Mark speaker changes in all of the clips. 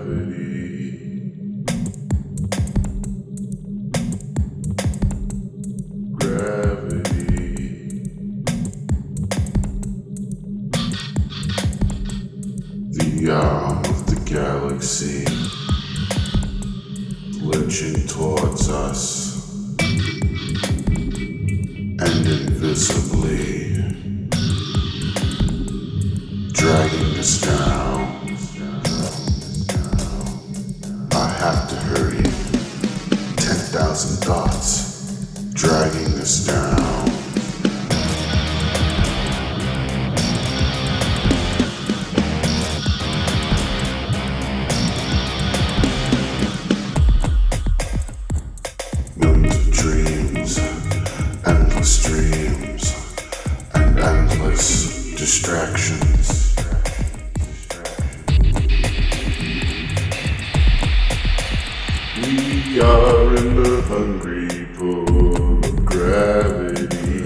Speaker 1: The arm of the galaxy lurching towards us, and invisibly dragging us down. I have to hurry. 10,000 thoughts dragging us down. Dreams, endless dreams, and endless distractions. We are in the hungry pull of gravity.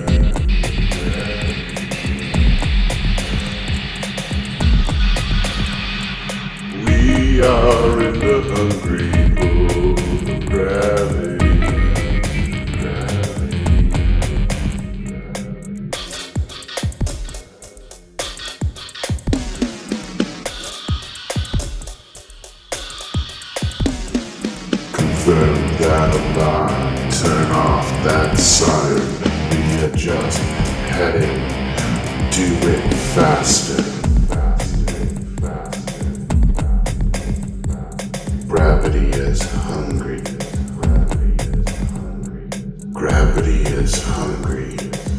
Speaker 1: We are in the hungry pull of gravity. Confirm that alarm, turn off that siren. We are just heading, do it faster. Gravity is hungry. Gravity is hungry.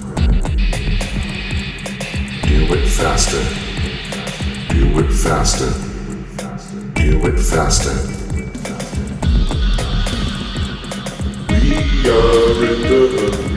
Speaker 1: Do it faster. Do it faster. Do it faster. We are in the